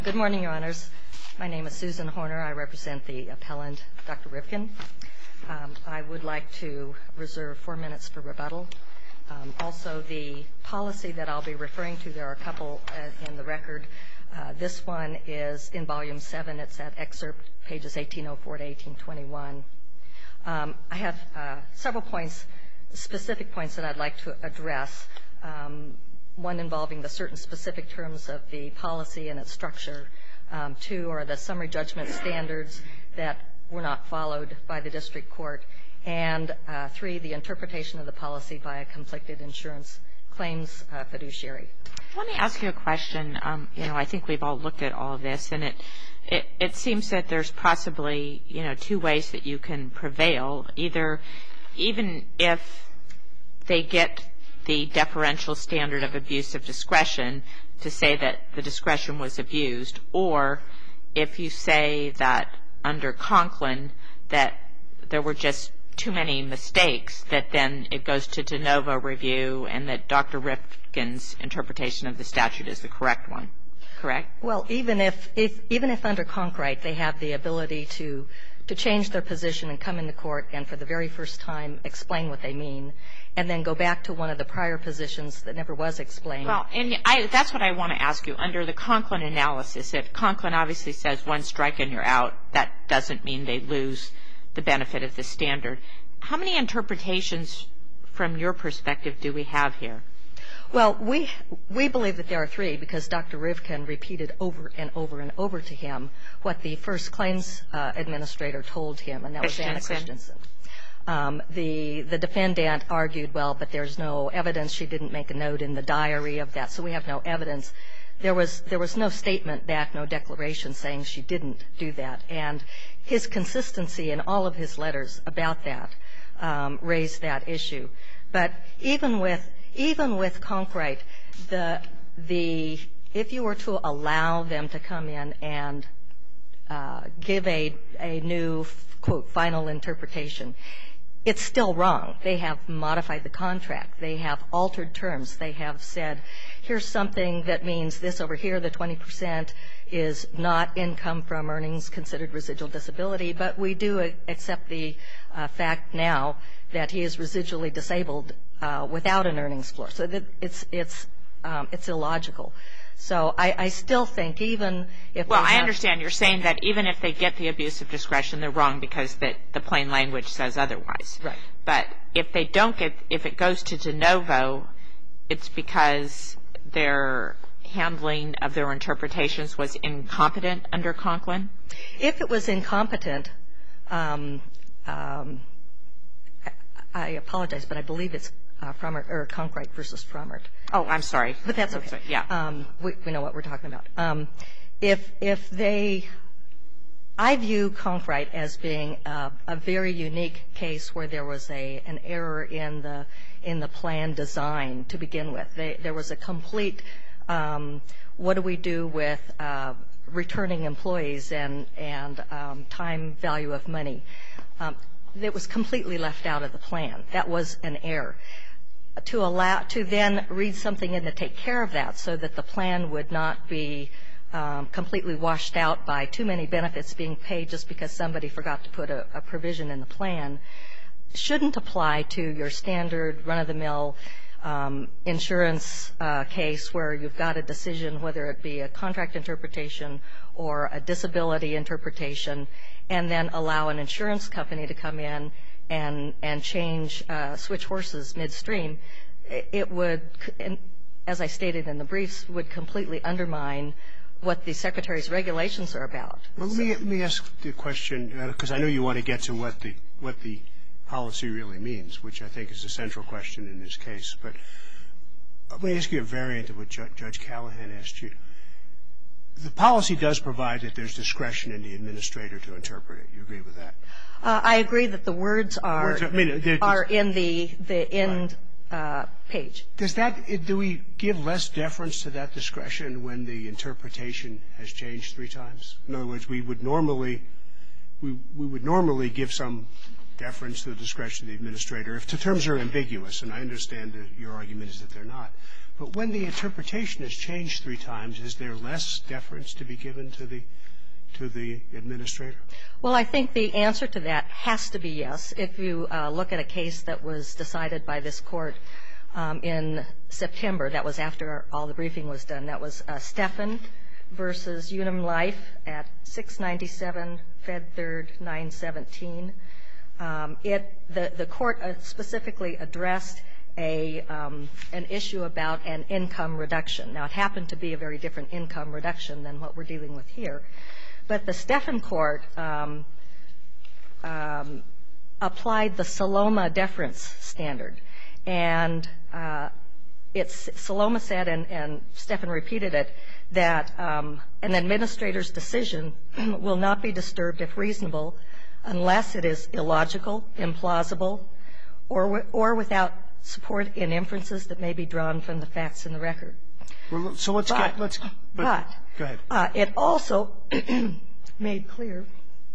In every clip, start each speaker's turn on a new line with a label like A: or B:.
A: Good morning, Your Honors. My name is Susan Horner. I represent the appellant, Dr. Rivkin. I would like to reserve 4 minutes for rebuttal. Also, the policy that I'll be referring to, there are a couple in the record. This one is in Volume 7. It's at excerpt pages 1804 to 1821. I have several points, specific points that I'd like to address. One involving the certain specific terms of the policy and its structure. Two are the summary judgment standards that were not followed by the district court. And three, the interpretation of the policy by a conflicted insurance claims fiduciary.
B: Let me ask you a question. I think we've all looked at all of this, and it seems that there's possibly, two ways that you can prevail. Either, even if they get the deferential standard of abuse of discretion to say that the discretion was abused, or if you say that under Conklin that there were just too many mistakes, that then it goes to de novo review and that Dr. Rivkin's interpretation of the statute is the correct one. Correct?
A: Well, even if under Conkright they have the ability to change their position and come into court and for the very first time explain what they mean, and then go back to one of the prior positions that never was explained.
B: Well, and that's what I want to ask you. Under the Conklin analysis, if Conklin obviously says one strike and you're out, that doesn't mean they lose the benefit of the standard. How many interpretations from your perspective do we have here?
A: Well, we believe that there are three, because Dr. Rivkin repeated over and over and over to him what the first claims administrator told him, and that was Anna Christensen. The defendant argued, well, but there's no evidence. She didn't make a note in the diary of that, so we have no evidence. There was no statement back, no declaration saying she didn't do that. And his consistency in all of his letters about that raised that issue. But even with Conkright, if you were to allow them to come in and give a new, quote, final interpretation, it's still wrong. They have modified the contract. They have altered terms. They have said, here's something that means this over here, the 20% is not income from earnings considered residual disability, but we do accept the fact now that he is residually disabled without an earnings floor. So that it's illogical. So I still think even if
B: Well, I understand. You're saying that even if they get the abuse of discretion, they're wrong because the plain language says otherwise.
A: Right.
B: But if they don't if it goes to de novo, it's because their handling of their interpretations was incompetent under Conklin?
A: If it was incompetent, I apologize, but I believe it's Conkright versus Fromert.
B: Oh, I'm sorry.
A: But that's okay.
B: Yeah.
A: We know what we're talking about. I view Conkright as being a very unique case where there was an error in the plan design to begin with. There was a complete, what do we do with returning employees and time value of money? That was completely left out of the plan. That was an error. To then read something in to take care of that so that the plan would not be completely washed out by too many benefits being paid just because somebody forgot to put a provision in the plan shouldn't apply to your standard run-of-the-mill insurance case where you've got a decision, whether it be a contract interpretation or a disability interpretation, and then allow an insurance company to come in and switch horses midstream. It would, as I stated in the briefs, would completely undermine what the Secretary's regulations are about.
C: Well, let me ask the question, because I know you want to get to what the policy really means, which I think is the central question in this case. But let me ask you a variant of what Judge Callahan asked you. The policy does provide that there's discretion in the administrator to interpret it. You agree with that?
A: I agree that the words are in the end page.
C: Do we give less deference to that discretion when the interpretation has changed 3 times? In other words, we would normally give some deference to the discretion of the administrator if the terms are ambiguous, and I understand that your argument is that they're not. But when the interpretation has changed 3 times, is there less deference to be given to the administrator?
A: Well, I think the answer to that has to be yes. If you look at a case that was decided by this Court in September, that was after all the briefing was done, that was Stephan versus Unum Life at 697 Fed 3rd 917. The Court specifically addressed an issue about an income reduction. Now, it happened to be a very different income reduction than what we're dealing with here. But the Stephan Court applied the Saloma deference standard. And Saloma said, and Stephan repeated it, that an administrator's decision will not be disturbed if reasonable unless it is illogical, implausible, or without support in inferences that may be drawn from the facts in the record.
C: Well, so let's go ahead.
A: It also made clear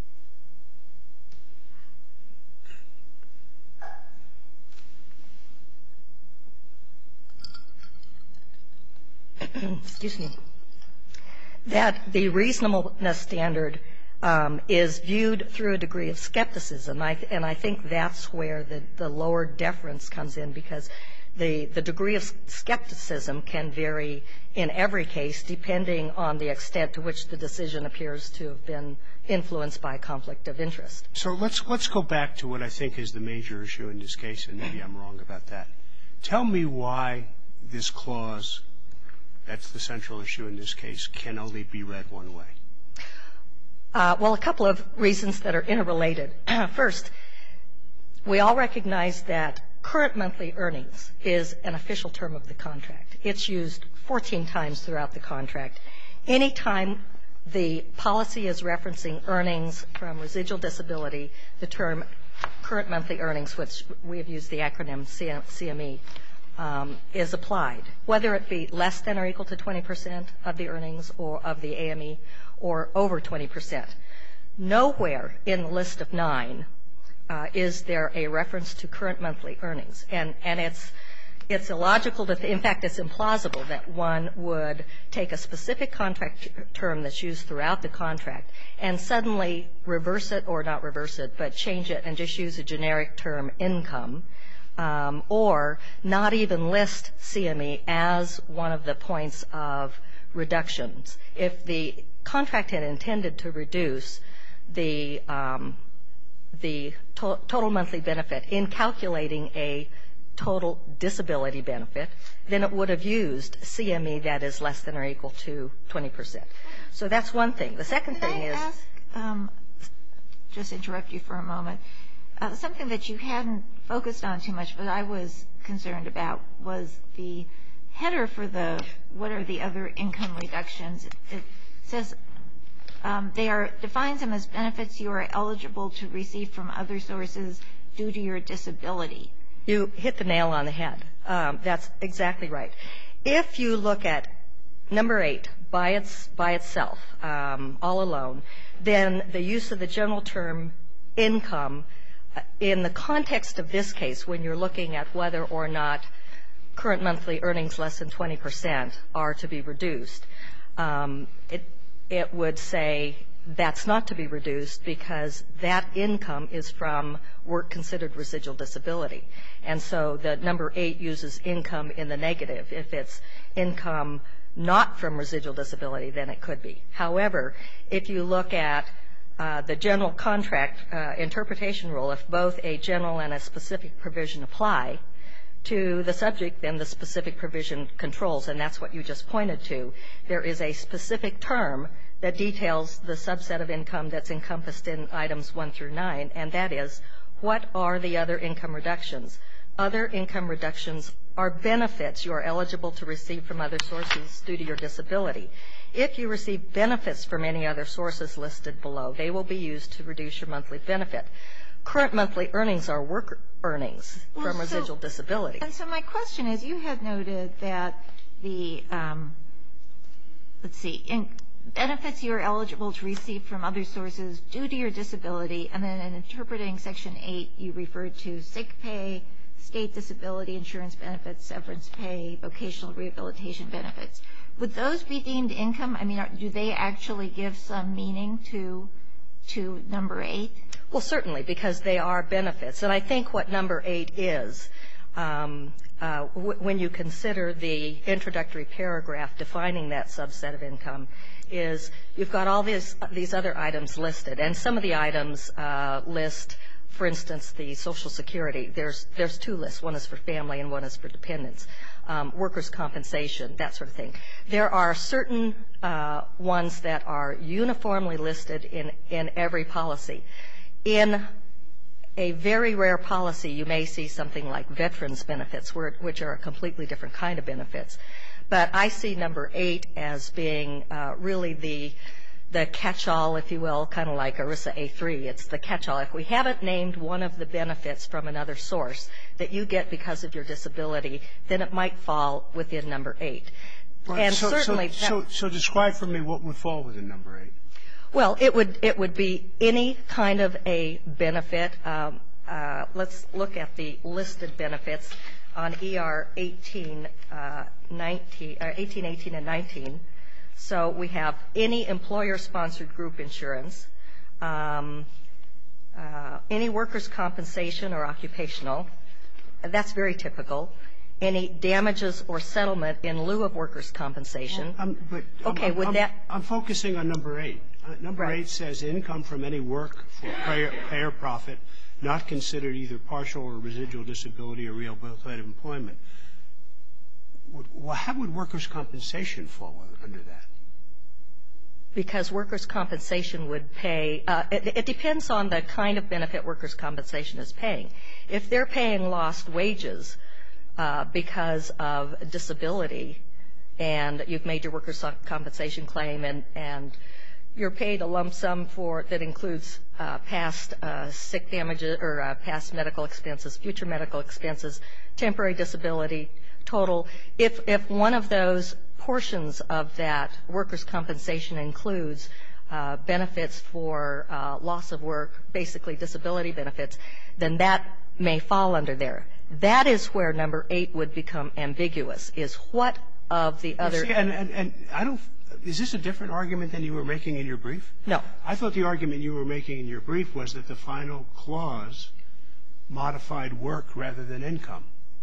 A: that the reasonableness standard is viewed through a degree of skepticism. And I think that's where the lower deference comes in, because the degree of skepticism can vary in every case depending on the extent to which the decision appears to have been influenced by conflict of interest.
C: So let's go back to what I think is the major issue in this case, and maybe I'm wrong about that. Tell me why this clause, that's the central issue in this case, can only be read one way.
A: Well, a couple of reasons that are interrelated. First, we all recognize that current monthly earnings is an official term of the contract. It's used 14 times throughout the contract. Any time the policy is referencing earnings from residual disability, the term current monthly earnings, which we have used the acronym CME, is applied, whether it be less than or equal to 20% of the earnings or of the AME or over 20%. Nowhere in the list of 9 is there a reference to current monthly earnings. And it's illogical in fact, it's implausible that one would take a specific contract term that's used throughout the contract and suddenly reverse it, or not reverse it, but change it and just use a generic term income, or not even list CME as one of the points of reductions. If the contract had intended to reduce the total monthly benefit in calculating a total disability benefit, then it would have used CME that is less than or equal to 20%. So that's one thing. The second thing is...
D: Can I ask, just interrupt you for a moment, something that you hadn't focused on too much, but I was concerned about, was the header for what are the other income reductions. It says defines them as benefits you are eligible to receive from other sources due to your disability.
A: You hit the nail on the head. That's exactly right. If you look at number 8 by itself, all alone, then the use of the general term income in the context of this case, when you're looking at whether or not current monthly earnings less than 20% are to be reduced, it would say that's not to be reduced because that income is from work considered residual disability. And so the number 8 uses income in the negative. If it's income not from residual disability, then it could be. However, if you look at the general contract interpretation rule, if both a general and a specific provision apply to the subject, then the specific provision controls, and that's what you just pointed to. There is a specific term that details the subset of income that's encompassed in items 1 through 9, and that is, what are the other income reductions? Other income reductions are benefits you are eligible to receive from other sources due to your disability. If you receive benefits from any other sources listed below, they will be used to reduce your monthly benefit. Current monthly earnings are work earnings from residual disability.
D: And so my question is, you had noted that benefits you are eligible to receive from other sources due to your disability, and then in interpreting Section 8, you referred to sick pay, state disability insurance benefits, severance pay, vocational rehabilitation benefits. Would those be deemed income? I mean, do they actually give some meaning to number 8?
A: Well, certainly, because they are benefits. And I think what number 8 is, when you consider the introductory paragraph defining that subset of income, is you've got all these other items listed. And some of the items list, for instance, the Social Security. There's 2 lists. One is for family and one is for dependents. Workers' compensation, that sort of thing. There are certain ones that are uniformly listed in every policy. In a very rare policy, you may see something like veterans benefits, which are a completely different kind of benefits. But I see number 8 as being really the catch-all, if you will, kind of like ERISA A3. It's the catch-all. If we haven't named one of the benefits from another source that you get because of your disability, then it might fall within number 8.
C: Right.
A: And certainly
C: so describe for me what would fall within number 8.
A: Well, it would be any kind of a benefit. Let's look at the listed benefits on ER 18, 18 and 19. So we have any employer-sponsored group insurance, any workers' compensation or occupational. That's very typical. Any damages or settlement in lieu of workers' compensation.
C: I'm focusing on number 8. Number 8 says income from any work for pay or profit, not considered either partial or residual disability or rehabilitative employment. How would workers' compensation fall under that?
A: Because workers' compensation would pay, it depends on the kind of benefit workers' compensation is paying. If they're paying lost wages because of disability and you've made your workers' compensation claim and you're paid a lump sum that includes past sick damages or past medical expenses, future medical expenses, temporary disability, total. If one of those portions of that workers' compensation includes benefits for loss of work, basically disability benefits, then that may fall under there. That is where number 8 would become ambiguous, is what of the other.
C: And I don't. Is this a different argument than you were making in your brief?
A: No.
C: I thought the argument you were making in your brief was that the final clause modified work rather than income.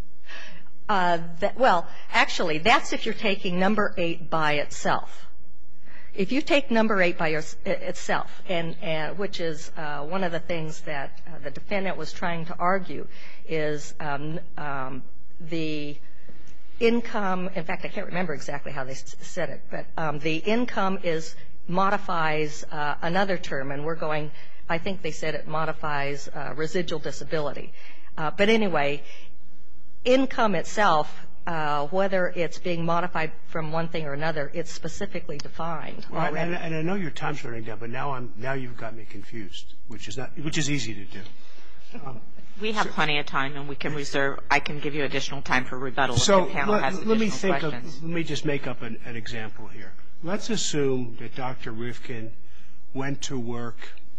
A: Well, actually, that's if you're taking number 8 by itself. If you take number 8 by itself, and which is one of the things that the defendant was trying to argue, is the income. In fact, I can't remember exactly how they said it, but the income modifies another term, and we're going. I think they said it modifies residual disability. But anyway, income itself, whether it's being modified from one thing or another, it's specifically defined.
C: Well, and I know your time's running down, but now you've got me confused, which is easy to do.
B: We have plenty of time, and we can reserve. I can give you additional time for rebuttal if the panel has additional questions.
C: Let me just make up an example here. Let's assume that Dr. Rivkin went to work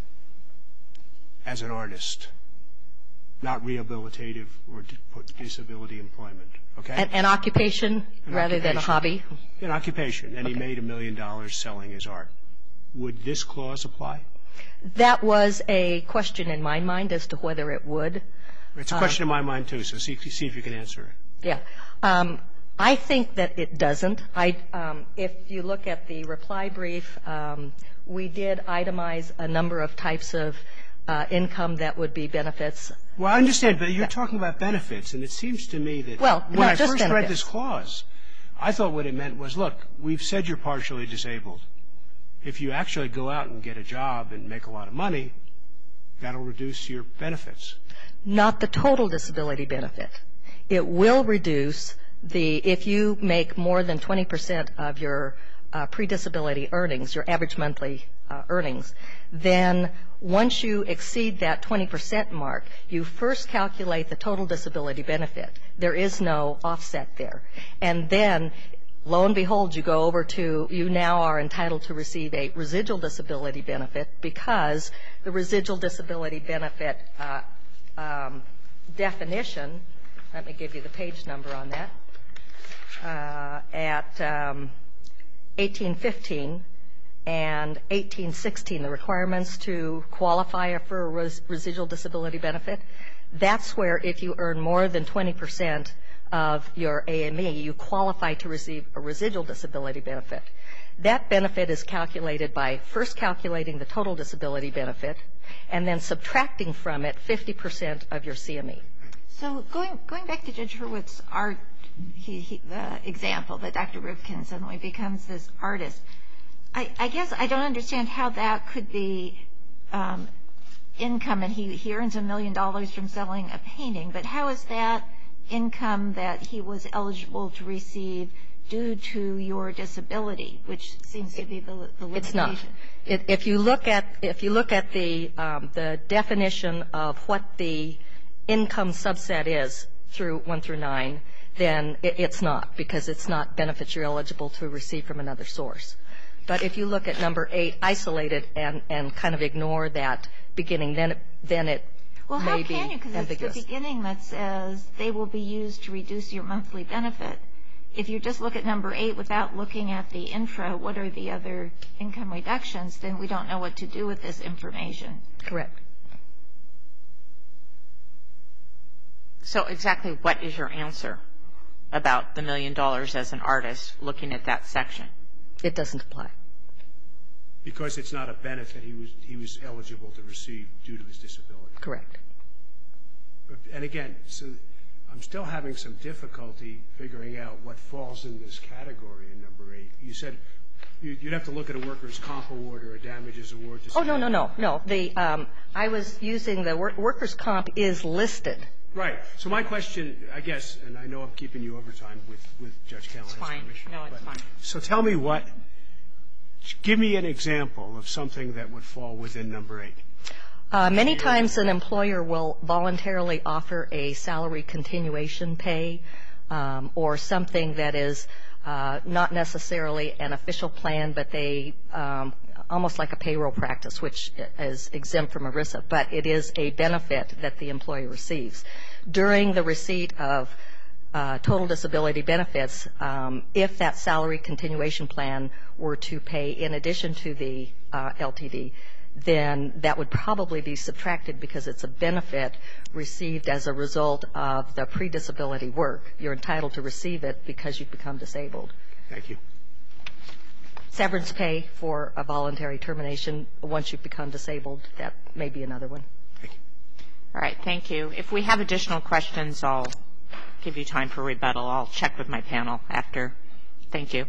C: as an artist, not rehabilitative or disability employment. Okay?
A: An occupation rather than a hobby?
C: An occupation, and he made $1 million selling his art. Would this clause apply?
A: That was a question in my mind as to whether it would.
C: It's a question in my mind, too, so see if you can answer it.
A: Yeah. I think that it doesn't. If you look at the reply brief, we did itemize a number of types of income that would be benefits.
C: Well, I understand, but you're talking about benefits, and it seems to me that when I first read this clause, I thought what it meant was, look, we've said you're partially disabled. If you actually go out and get a job and make a lot of money, that'll reduce your benefits.
A: Not the total disability benefit. It will reduce if you make more than 20% of your pre-disability earnings, your average monthly earnings, then once you exceed that 20% mark, you first calculate the total disability benefit. There is no offset there. And then lo and behold, you now are entitled to receive a residual disability benefit because the residual disability benefit definition, let me give you the page number on that, at 1815 and 1816, the requirements to qualify for a residual disability benefit, that's where if you earn more than 20% of your AME, you qualify to receive a residual disability benefit. That benefit is calculated by first calculating the total disability benefit and then subtracting from it 50% of your CME.
D: So going back to Judge Hurwitz's art example that Dr. Rivkin suddenly becomes this artist, I guess I don't understand how that could be income, and he earns $1 million from selling a painting, but how is that income that he was eligible to receive due to your disability, which seems to be the limitation?
A: It's not. If you look at the definition of what the income subset is through 1 through 9, then it's not, because it's not benefits you're eligible to receive from another source. But if you look at number 8 isolated and kind of ignore that beginning, then it
D: well,
A: may be ambiguous.
D: Well, how can you? Because it's the beginning that says they will be used to reduce your monthly benefit. If you just look at number 8 without looking at the intro, what are the other income reductions, then we don't know what to do with this information.
A: Correct.
B: So exactly what is your answer about the $1 million as an artist looking at that section?
A: It doesn't apply.
C: Because it's not a benefit he was eligible to receive due to his disability.
A: Correct.
C: And again, so I'm still having some difficulty figuring out what falls in this category in number 8. You said you'd have to look at a workers' comp award or a damages award to say.
A: Oh, no. I was using the workers' comp is listed.
C: Right. So my question, I guess, and I know I'm keeping you over time with Judge Callahan's permission.
B: No, it's fine.
C: So tell me give me an example of something that would fall within number 8.
A: Many times an employer will voluntarily offer a salary continuation pay or something that is not necessarily an official plan, but they almost like a payroll practice, which is exempt from ERISA, but it is a benefit that the employee receives. During the receipt of total disability benefits, if that salary continuation plan were to pay in addition to the LTD, then that would probably be subtracted because it's a benefit received as a result of the pre-disability work. You're entitled to receive it because you've become disabled.
C: Thank you.
A: Severance pay for a voluntary termination once you've become disabled, that may be another one.
C: Thank you.
B: All right, thank you. If we have additional questions, I'll give you time for rebuttal. I'll check with my panel after. Thank you.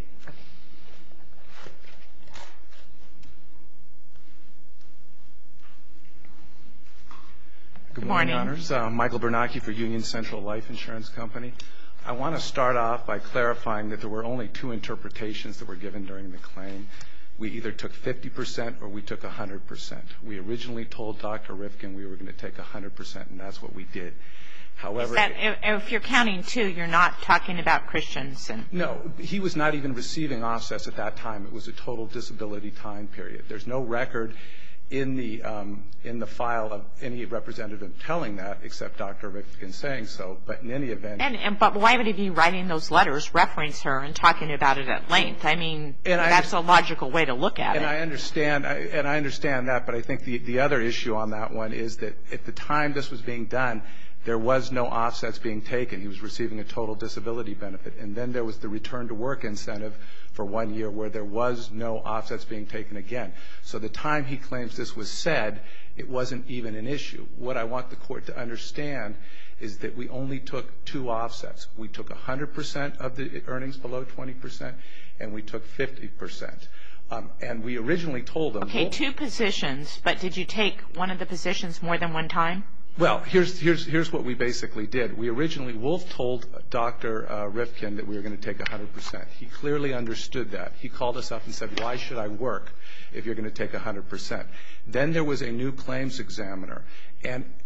E: Good morning, Honors. Michael Bernacchi for Union Central Life Insurance Company. I want to start off by clarifying that there were only 2 interpretations that were given during the claim. We either took 50% or we took 100%. We originally told Dr. Rivkin we were going to take 100%, and that's what we did. However,
B: if you're counting 2, you're not talking about Christensen.
E: No, he was not even receiving offsets at that time. It was a total disability time period. There's no record in the file of any representative telling that, except Dr. Rivkin saying so. But in any event,
B: but why would he be writing those letters, reference her, and talking about it at length? I mean, that's a logical way to look at it.
E: And I understand that, but I think the other issue on that one is that at the time this was being done, there was no offsets being taken. He was receiving a total disability benefit. And then there was the return to work incentive for 1 year where there was no offsets being taken again. So the time he claims this was said, it wasn't even an issue. What I want the court to understand is that we only took 2 offsets. We took 100% of the earnings below 20%, and we took 50%. And we originally told them.
B: Okay, 2 positions, but did you take one of the positions more than one time?
E: Well, here's what we basically did. Wolf told Dr. Rivkin that we were going to take 100%. He clearly understood that. He called us up and said, why should I work if you're going to take 100%? Then there was a new claims examiner. And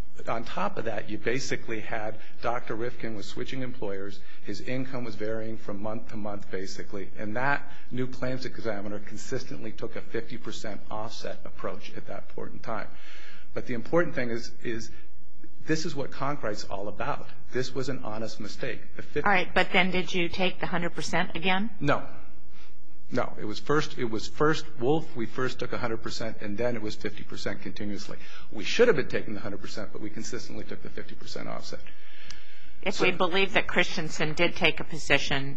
E: on top of that, you basically had Dr. Rifkin was switching employers. His income was varying from month to month, basically. And that new claims examiner consistently took a 50% offset approach at that point in time. But the important thing is this is what Conkrite's all about. This was an honest mistake.
B: All right, but then did you take the 100% again?
E: No. No, it was first Wolf, we first took 100%, and then it was 50% continuously. We should have been taking the 100%, but we consistently took the 50% offset.
B: If we believe that Christensen did take a position,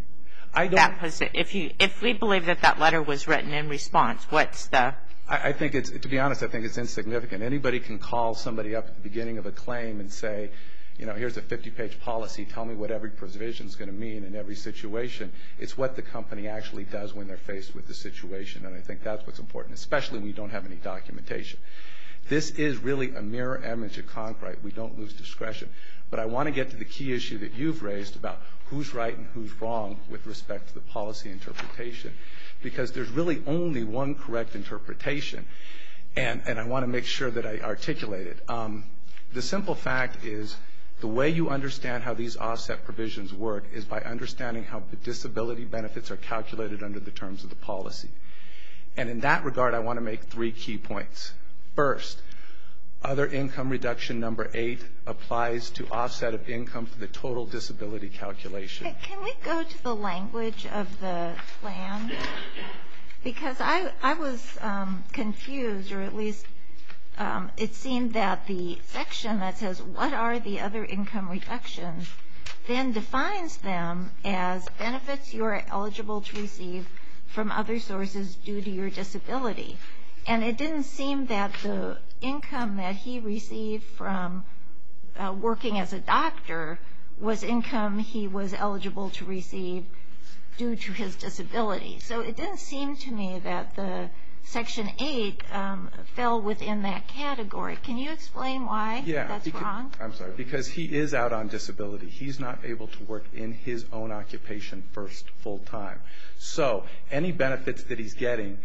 B: if we believe that that letter was written in response, what's the...
E: I think it's, to be honest, I think it's insignificant. Anybody can call somebody up at the beginning of a claim and say, you know, here's a 50-page policy. Tell me what every provision is going to mean in every situation. It's what the company actually does when they're faced with the situation, and I think that's what's important, especially when you don't have any documentation. This is really a mirror image of Conkrite. We don't lose discretion. But I want to get to the key issue that you've raised about who's right and who's wrong with respect to the policy interpretation, because there's really only one correct interpretation, and I want to make sure that I articulate it. The simple fact is, the way you understand how these offset provisions work is by understanding how the disability benefits are calculated under the terms of the policy. And in that regard, I want to make 3 key points. First, other income reduction number 8 applies to offset of income for the total disability calculation.
D: Can we go to the language of the plan? Because I was confused, or at least it seemed that the section that says what are the other income reductions then defines them as benefits you are eligible to receive from other sources due to your disability. And it didn't seem that the income that he received from working as a doctor was income he was eligible to receive due to his disability. So it didn't seem to me that the Section 8 fell within that category. Can you explain why that's wrong?
E: I'm sorry. Because he is out on disability. He's not able to work in his own occupation first full time. So any benefits that he's getting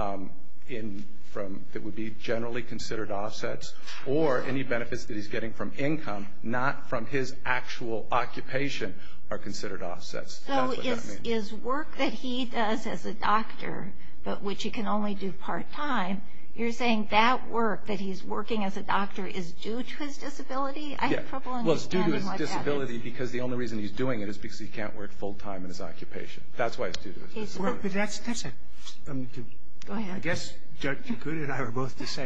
E: that would be generally considered offsets, or any benefits that he's getting from income, not from his actual occupation, are considered offsets.
D: So is work that he does as a doctor, but which he can only do part-time, you're saying that work that he's working as a doctor is due to his disability? I have trouble understanding what that is.
E: Well, it's due to his disability because the only reason he's doing it is because he can't work full-time in his occupation. That's why it's due to his disability.
C: But that's
D: Go ahead.
C: I guess Judge Yakuta and I were both that's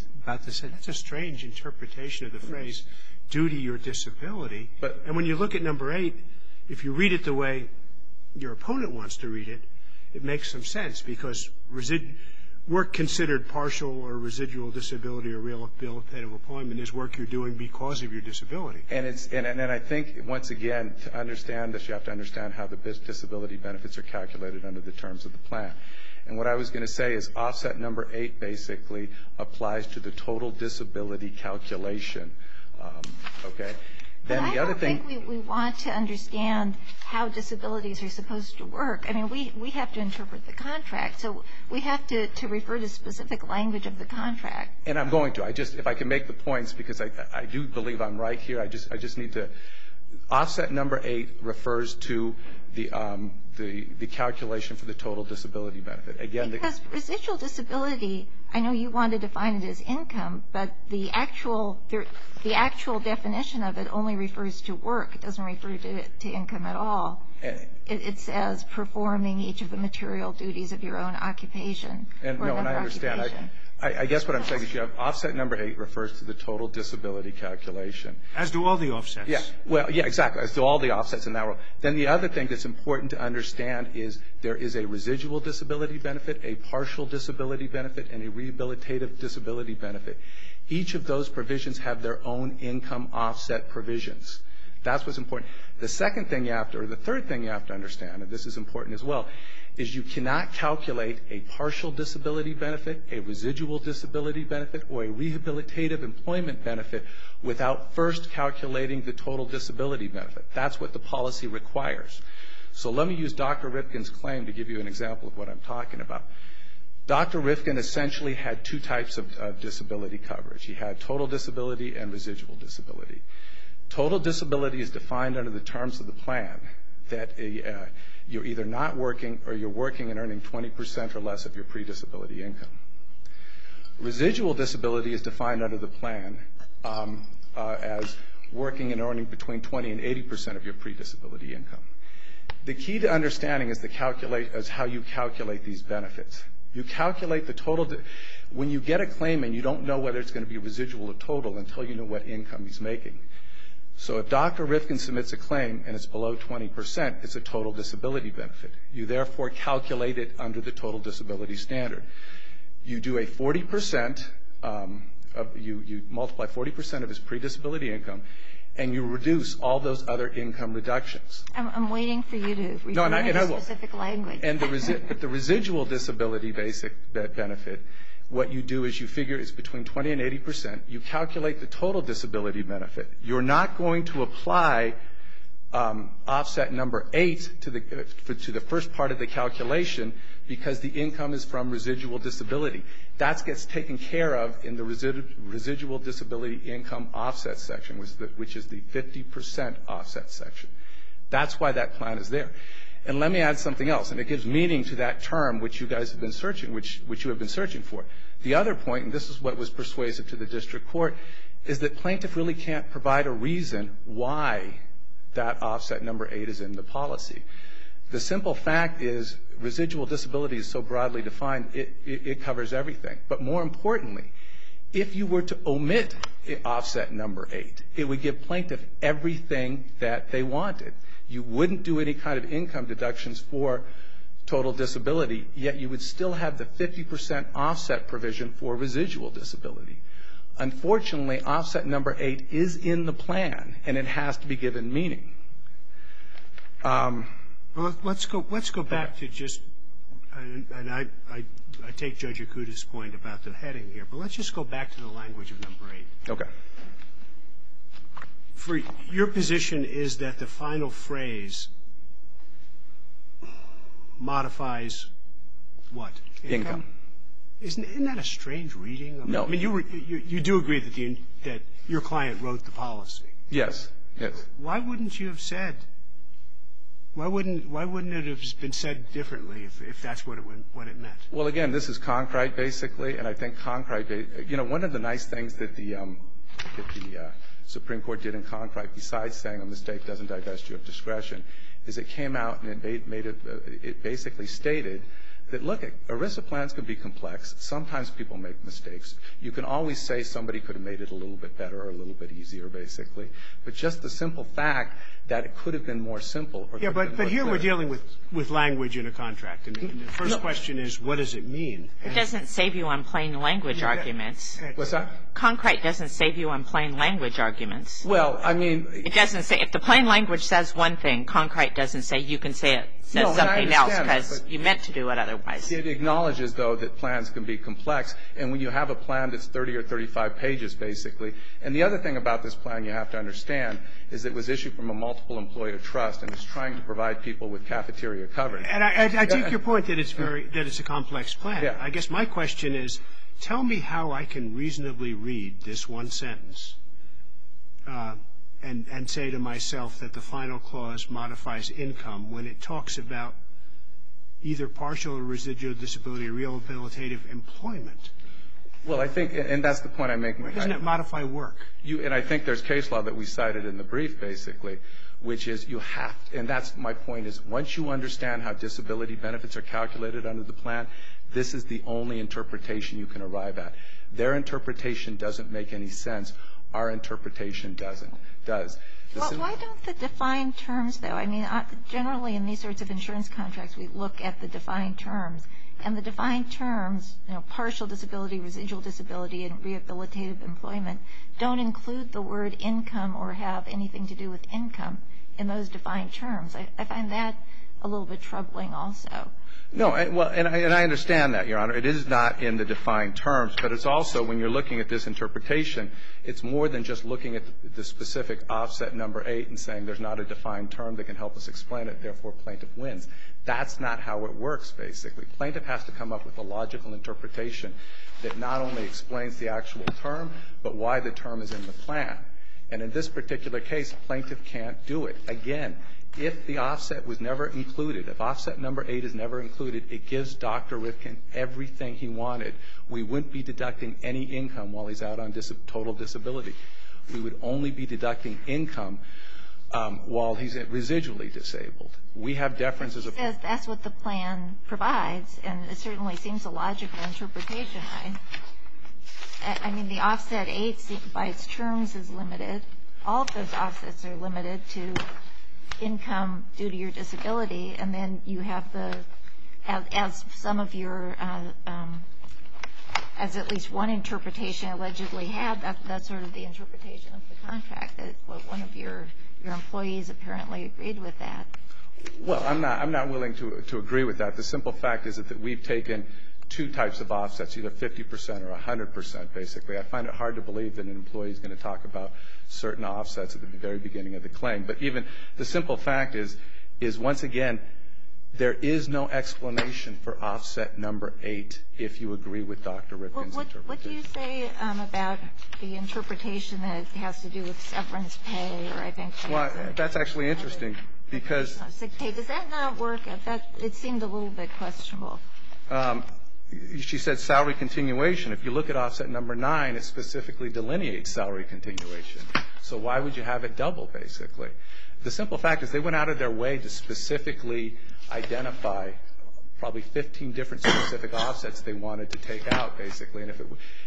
C: a strange interpretation of the phrase due to your disability. And when you look at number 8, if you read it the way your opponent wants to read it, it makes some sense, because work considered partial or residual disability or rehabilitative employment is work you're doing because of your disability.
E: And I think, once again, to understand this, you have to understand how the disability benefits are calculated under the terms of the plan. And what I was going to say is offset number 8 basically applies to the total disability calculation. Okay? Then the other thing,
D: I don't think we want to understand how disabilities are supposed to work. I mean, we have to interpret the contract, so we have to refer to specific language of the contract.
E: And I'm going to. If I can make the points, because I do believe I'm right here. I just need to. Offset number 8 refers to the calculation for the total disability benefit. Again,
D: because residual disability, I know you want to define it as income, but the actual definition of it only refers to work. It doesn't refer to income at all. It says performing each of the material duties of your own occupation.
E: And I understand. I guess what I'm saying is you have offset number 8 refers to the total disability calculation.
C: As do all the offsets.
E: Yeah. Well, yeah, exactly. As do all the offsets in that world. Then the other thing that's important to understand is there is a residual disability benefit, a partial disability benefit, and a rehabilitative disability benefit. Each of those provisions have their own income offset provisions. That's what's important. The third thing you have to understand, and this is important as well, is you cannot calculate a partial disability benefit, a residual disability benefit, or a rehabilitative employment benefit without first calculating the total disability benefit. That's what the policy requires. So let me use Dr. Ripkin's claim to give you an example of what I'm talking about. Dr. Rifkin essentially had two types of disability coverage. He had total disability and residual disability. Total disability is defined under the terms of the plan that you're either not working or you're working and earning 20% or less of your pre-disability income. Residual disability is defined under the plan as working and earning between 20 and 80% of your pre-disability income. The key to understanding is how you calculate these benefits. You calculate the total. When you get a claim and you don't know whether it's going to be residual or total until you know what income he's making. So if Dr. Rifkin submits a claim and it's below 20%, it's a total disability benefit. You therefore calculate it under the total disability standard. You do a 40%, you multiply 40% of his pre-disability income, and you reduce all those other income reductions.
D: I'm waiting for you to refer to the specific language.
E: And the residual disability benefit, what you do is you figure it's between 20 and 80%. You calculate the total disability benefit. You're not going to apply offset number 8 to the first part of the calculation because the income is from residual disability. That gets taken care of in the residual disability income offset section, which is the 50% offset section. That's why that plan is there. And let me add something else, and it gives meaning to that term which you guys have been searching, which you have been searching for. The other point, and this is what was persuasive to the district court, is that plaintiff really can't provide a reason why that offset number 8 is in the policy. The simple fact is residual disability is so broadly defined, it covers everything. But more importantly, if you were to omit offset number 8, it would give plaintiff everything that they wanted. You wouldn't do any kind of income deductions for total disability, yet you would still have the 50% offset provision for residual disability. Unfortunately, offset number 8 is in the plan, and it has to be given meaning.
C: Well, let's go back to just, and I take Judge Ikuda's point about the heading here, but let's just go back to the language of number 8.
E: Okay.
C: For your position is that the final phrase modifies what?
E: Income.
C: Isn't that a strange reading?
E: No.
C: I mean, you do agree that your client wrote the policy.
E: Yes. Yes.
C: Why wouldn't you have said? Why wouldn't it have been said differently if that's what it meant?
E: Well, again, this is Concrete basically, and I think Concrete. You know, one of the nice things that the Supreme Court did in Concrete, besides saying a mistake doesn't divest you of discretion, is it came out and it basically stated that, look, ERISA plans can be complex. Sometimes people make mistakes. You can always say somebody could have made it a little bit better or a little bit easier, basically. But just the simple fact that it could have been more simple.
C: Yeah, but here we're dealing with language in a contract. And the first question is, what does it mean?
B: It doesn't save you on plain language arguments.
E: What's that?
B: Concrete doesn't save you on plain language arguments.
E: Well, I mean.
B: It doesn't say, if the plain language says one thing, Concrete doesn't say you can say it says something else because you meant to do it otherwise.
E: It acknowledges, though, that plans can be complex. And when you have a plan that's 30 or 35 pages, basically. And the other thing about this plan you have to understand is it was issued from a multiple employer trust and is trying to provide people with cafeteria coverage.
C: And I take your point that it's a complex plan.
E: Yeah.
C: I guess my question is, tell me how I can reasonably read this one sentence and say to myself that the final clause modifies income when it talks about either partial or residual disability or rehabilitative employment.
E: Well, I think, and that's the point I'm making.
C: Why doesn't it modify work?
E: And I think there's case law that we cited in the brief, basically, which is you have to, and that's my point is, once you understand how disability benefits are calculated under the plan, this is the only interpretation you can arrive at. Their interpretation doesn't make any sense. Our interpretation does.
D: Well, why don't the defined terms, though? I mean, generally in these sorts of insurance contracts, we look at the defined terms. And the defined terms, you know, partial disability, residual disability, and rehabilitative employment don't include the word income or have anything to do with income in those defined terms. I find that a little bit troubling also.
E: No, well, and I understand that, Your Honor. It is not in the defined terms, but it's also, when you're looking at this interpretation, it's more than just looking at the specific offset number 8 and saying there's not a defined term that can help us explain it, therefore plaintiff wins. That's not how it works, basically. Plaintiff has to come up with a logical interpretation that not only explains the actual term, but why the term is in the plan. And in this particular case, plaintiff can't do it. Again, if the offset was never included, if offset number 8 is never included, it gives Dr. Rifkin everything he wanted. We wouldn't be deducting any income while he's out on total disability. We would only be deducting income while he's residually disabled. We have deference as a...
D: He says that's what the plan provides, and it certainly seems a logical interpretation. I mean, the offset 8 by its terms is limited. All of those offsets are limited to income due to your disability, and then you have the, as some of your, as at least one interpretation allegedly had, that's sort of the interpretation of the contract, that one of your employees apparently agreed with that.
E: Well, I'm not willing to agree with that. The simple fact is that we've taken two types of offsets, either 50% or 100%, basically. I find it hard to believe that an employee is going to talk about certain offsets at the very beginning of the claim. But even the simple fact is once again, there is no explanation for offset number 8 if you agree with Dr. Rifkin's interpretation.
D: What do you say about the interpretation that it has to do with severance pay, or I think...
E: Well, that's actually interesting because...
D: Sick pay. Does that not work? It seemed a little bit questionable.
E: She said salary continuation. If you look at offset number 9, it specifically delineates salary continuation. So why would you have it double, basically? The simple fact is they went out of their way to specifically identify probably 15 different specific offsets they wanted to take out, basically. And if it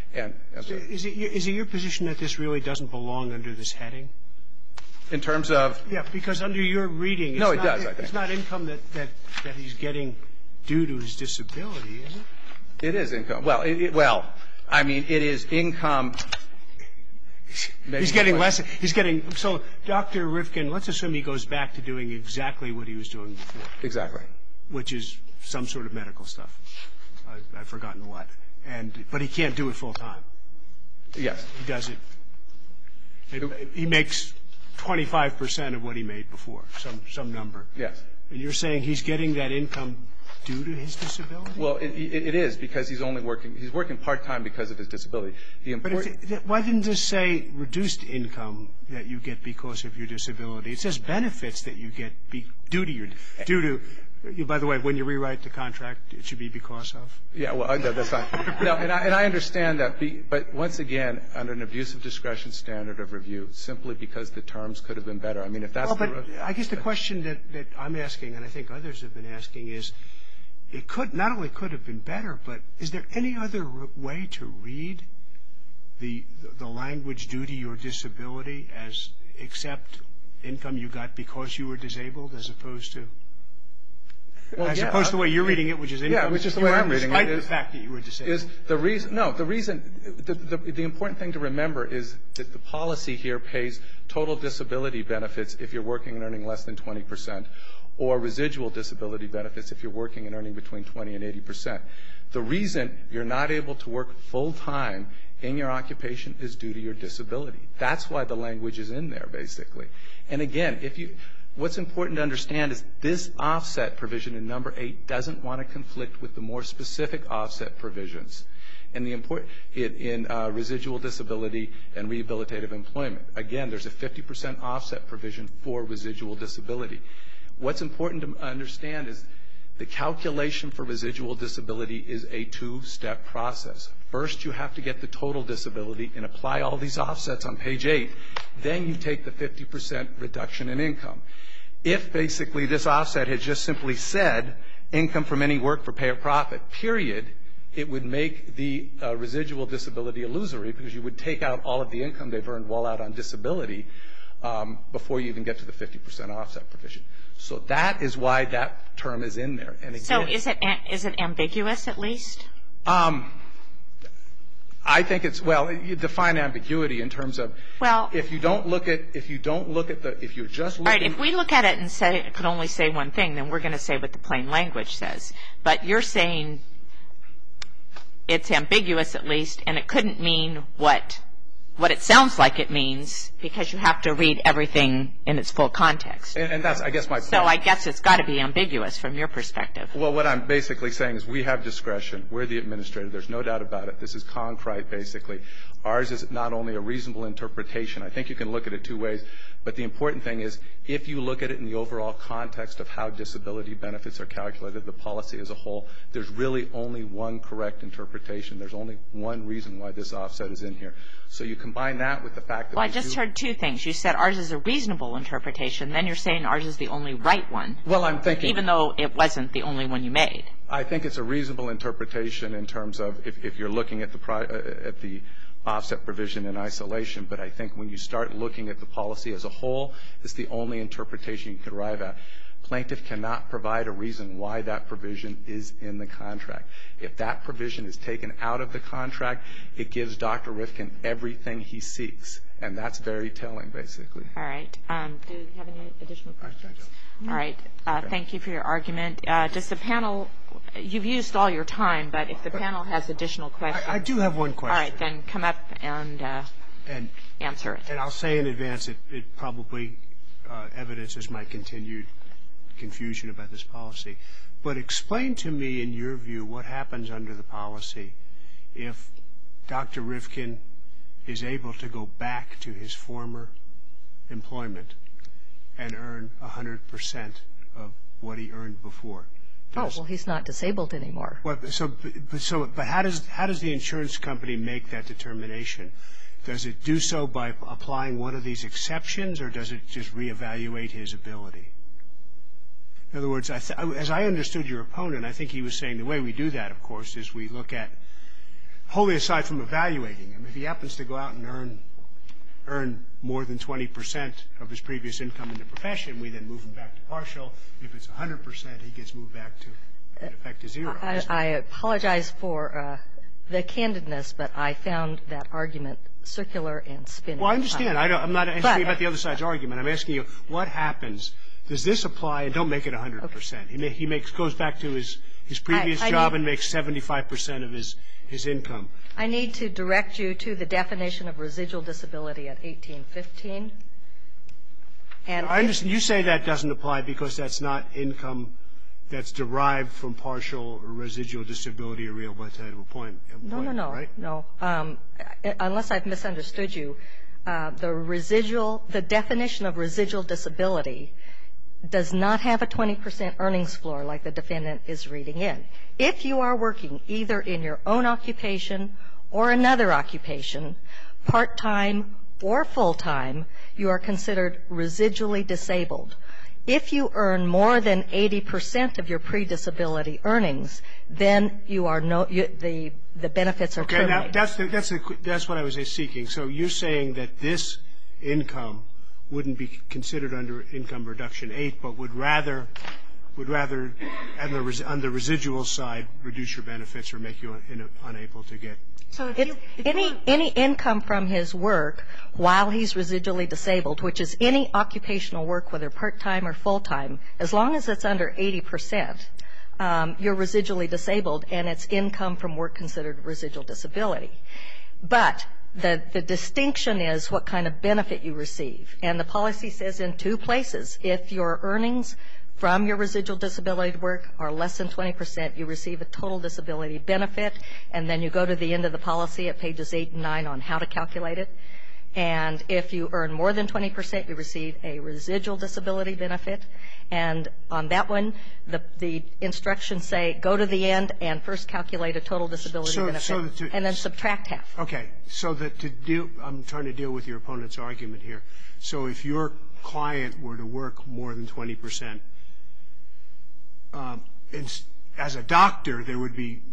C: Is it your position that this really doesn't belong under this heading?
E: In terms of?
C: Yeah, because under your reading,
E: no, it does, I think.
C: It's not income that he's getting due to his disability, is it?
E: It is income. Well, I mean, it is income.
C: He's getting less. So Dr. Rifkin, let's assume he goes back to doing exactly what he was doing before.
E: Exactly.
C: Which is some sort of medical stuff. I've forgotten what. But he can't do it full time.
E: Yes.
C: He does it. He makes 25% of what he made before, some number.
E: Yes. And
C: you're saying he's getting that income due to his disability?
E: Well, it is because he's working part-time because of his disability.
C: Why didn't this say reduced income that you get because of your disability? It says benefits that you get due to, by the way, when you rewrite the contract, it should be because of?
E: Yeah, well, that's fine. No, and I understand that, but once again, under an abusive discretion standard of review, simply because the terms could have been better. I mean, if that's
C: I guess the question that I'm asking, and I think others have been asking, is it not only could have been better, but is there any other way to read the language due to your disability as except income you got because you were disabled, as opposed to opposed to the way you're reading it, which is income?
E: Yeah, which is the way I'm reading it.
C: Despite the fact that you were disabled.
E: The important thing to remember is that the policy here pays total disability benefits if you're working and earning less than 20%, or residual disability benefits if you're working and earning between 20 and 80%. The reason you're not able to work full-time in your occupation is due to your disability. That's why the language is in there, basically. And again, what's important to understand is this offset provision in number 8 doesn't want to conflict with the more specific offset provisions in residual disability and rehabilitative employment. Again, there's a 50% offset provision for residual disability. What's important to understand is the calculation for residual disability is a two-step process. First, you have to get the total disability and apply all these offsets on page 8. Then you take the 50% reduction in income. If basically this offset had just simply said income from any work for pay or profit, period, it would make the residual disability illusory because you would take out all of the income they've earned while out on disability before you even get to the 50% offset provision. So that is why that term is in there. And again,
B: so is it ambiguous at least?
E: I think it's, you define ambiguity in terms of, if you're just looking.
B: All right, if we look at it and say it could only say one thing, then we're going to say what the plain language says. But you're saying it's ambiguous at least, and it couldn't mean what what it sounds like it means, because you have to read everything in its full context.
E: And that's, I guess, my point.
B: So I guess it's got to be ambiguous from your perspective.
E: Well, what I'm basically saying is we have discretion. We're the administrator. There's no doubt about it. This is concrete, basically. Ours is not only a reasonable interpretation. I think you can look at it two ways. But the important thing is, if you look at it in the overall context of how disability benefits are calculated, the policy as a whole, there's really only one correct interpretation. There's only one reason why this offset is in here. So you combine that with the fact that
B: Well, I just heard two things. You said ours is a reasonable interpretation. Then you're saying ours is the only right one.
E: Well, I'm thinking.
B: Even though it wasn't the only one you made.
E: I think it's a reasonable interpretation in terms of if you're looking at the offset provision in isolation, but I think when you start looking at the policy as a whole, it's the only interpretation you can arrive at. Plaintiff cannot provide a reason why that provision is in the contract. If that provision is taken out of the contract, it gives Dr. Rifkin everything he seeks, and that's very telling, basically.
B: All right. Do you have any additional questions? All right. Thank you for your argument. Does the panel, you've used all your time, but if the panel has additional questions.
C: I do have one question.
B: All right. Then come up and answer it.
C: And I'll say in advance it probably evidences my continued confusion about this policy. But explain to me, in your view, what happens under the policy if Dr. Rifkin is able to go back to his former employment and earn 100% of what he earned before.
A: Oh, well, he's not disabled anymore.
C: But how does the insurance company make that determination? Does it do so by applying one of these exceptions, or does it just reevaluate his ability? In other words, as I understood your opponent, I think he was saying the way we do that, of course, is we look at, wholly aside from evaluating him, if he happens to go out and earn more than 20% of his previous income in the profession, we then move him back to partial. If it's 100%, he gets moved back to, in effect, to zero.
A: I apologize for the candidness, but I found that argument circular and spinning.
C: Well, I understand. I'm not asking you about the other side's argument. I'm asking you, what happens? Does this apply? And don't make it 100%. He goes back to his previous job and makes 75% of his income.
A: I need to direct you to the definition of residual disability at 1815. And
C: I understand. You say that doesn't apply because that's not income that's derived from partial or residual disability or rehabilitative employment. Right?
A: No. Unless I've misunderstood you, the definition of residual disability does not have a 20% earnings floor like the defendant is reading in. If you are working either in your own occupation or another occupation, part-time or full-time, you are considered residually disabled. If you earn more than 80% of your pre-disability earnings, then you are the benefits are terminated.
C: Okay, now that's what I was seeking. So you're saying that this income wouldn't be considered under income reduction 8, but would rather on the residual side reduce your benefits or make you unable to get.
D: So
A: any income from his work while he's residually disabled, which is any occupational work, whether part-time or full-time, as long as it's under 80%, you're residually disabled, and it's income from work considered residual disability. But the distinction is what kind of benefit you receive. And the policy says in two places, if your earnings from your residual disability work are less than 20%, you receive a total disability benefit, and then you go to the end of the policy at pages 8 and 9 on how to calculate it. And if you earn more than 20%, you receive a residual disability benefit. And on that one, the instructions say go to the end and first calculate a total disability benefit and then subtract half.
C: Okay. So I'm trying to deal with your opponent's argument here. So if your client were to work more than 20%, as a doctor, there would be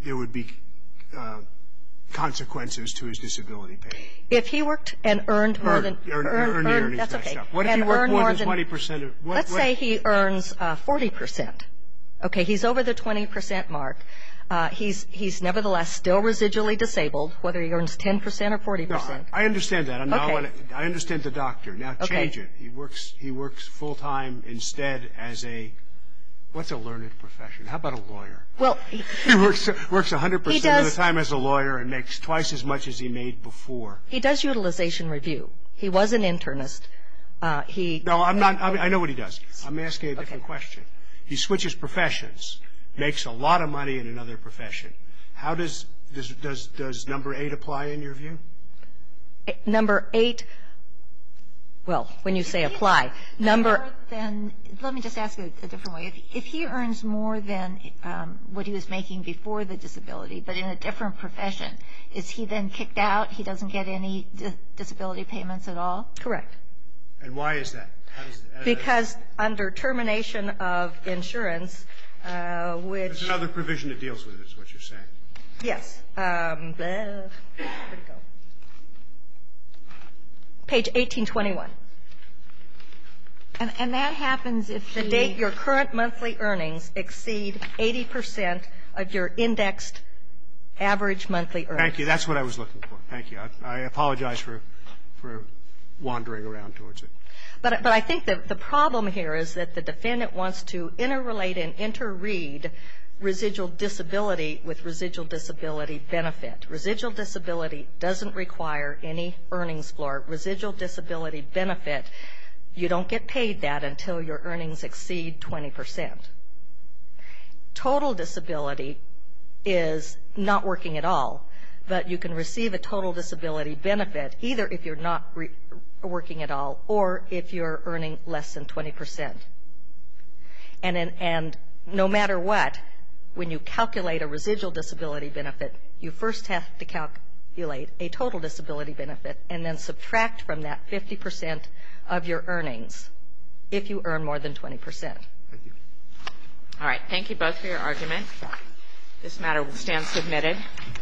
C: consequences to his disability pay.
A: If he worked and earned more than that's okay.
C: What if he worked more than 20%?
A: Let's say he earns 40%. Okay, he's over the 20% mark. He's nevertheless still residually disabled, whether he earns 10% or 40%.
C: No, I understand that. I understand the doctor. Now change it. He works full time instead as a What's a learned profession? How about a lawyer?
A: Well,
C: He works 100% of the
A: does.
C: time as a lawyer and makes twice as much as he made before.
A: he does utilization review. He was an internist.
C: No, I'm not. I know what he does. I'm asking a different question. He switches professions, makes a lot of money in another profession. How does number 8 apply in your view?
A: Number 8, well, when you say apply,
D: Let me just ask it a different way. If he earns more than what he was making before the disability, but in a different profession, is he then kicked out? He doesn't get any disability payments at all?
A: correct.
C: And why is that?
A: Because under termination of insurance, which...
C: There's another provision that deals with it, is what you're saying.
A: Yes. Where'd it go? Page 1821.
D: And that happens if
A: The date your current monthly earnings exceed 80% of your indexed average monthly earnings.
C: Thank you. That's what I was looking for. Thank you. I apologize for wandering around towards it.
A: But I think that the problem here is that the defendant wants to interrelate and interread residual disability with residual disability benefit. Residual disability doesn't require any earnings floor. Residual disability benefit, you don't get paid that until your earnings exceed 20%. Total disability is not working at all, but you can receive a total disability benefit either if you're not working at all or if you're earning less than 20%. And no matter what, when you calculate a residual disability benefit, you first have to calculate a total disability benefit and then subtract from that 50% of your earnings if you earn more than 20%.
C: Thank you.
B: All right. Thank you both for your argument. This matter will stand submitted.